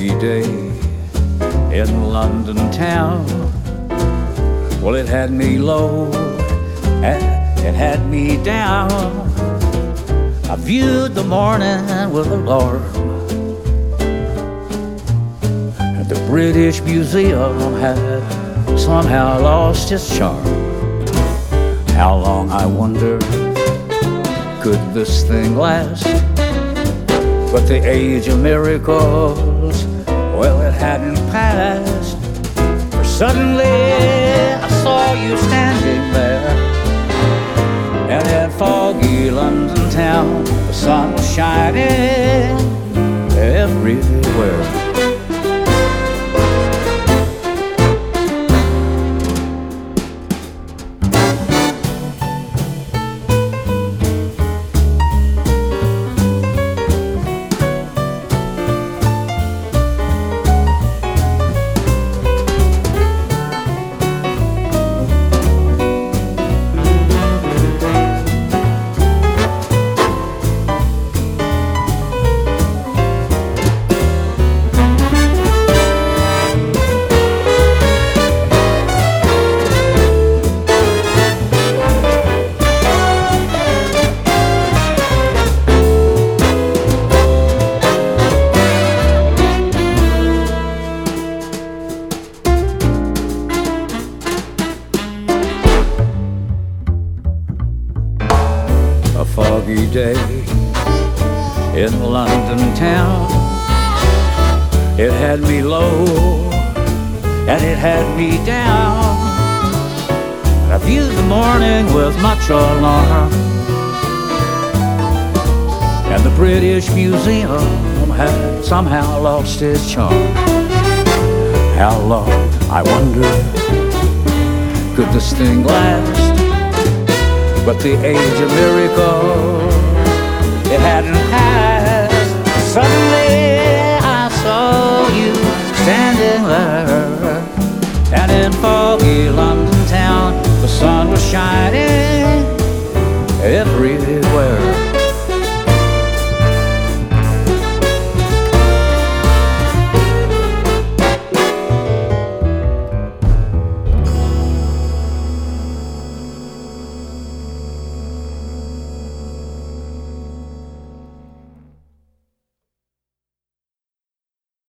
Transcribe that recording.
foggy day in London town. Well, it had me low and it had me down. I viewed the morning with alarm, and the British Museum had somehow lost its charm. How long, I wonder, could this thing last? But the age of miracles, well, it hadn't passed. For suddenly I saw you standing there, and in foggy London town, the sun was shining everywhere. A foggy day in London town. It had me low and it had me down. I viewed the morning with much alarm, and the British Museum had somehow lost its charm. How long, I wonder, could this thing last? But the age of miracle, it hadn't passed. Suddenly I saw you standing there, and in foggy London town, the sun was shining everywhere.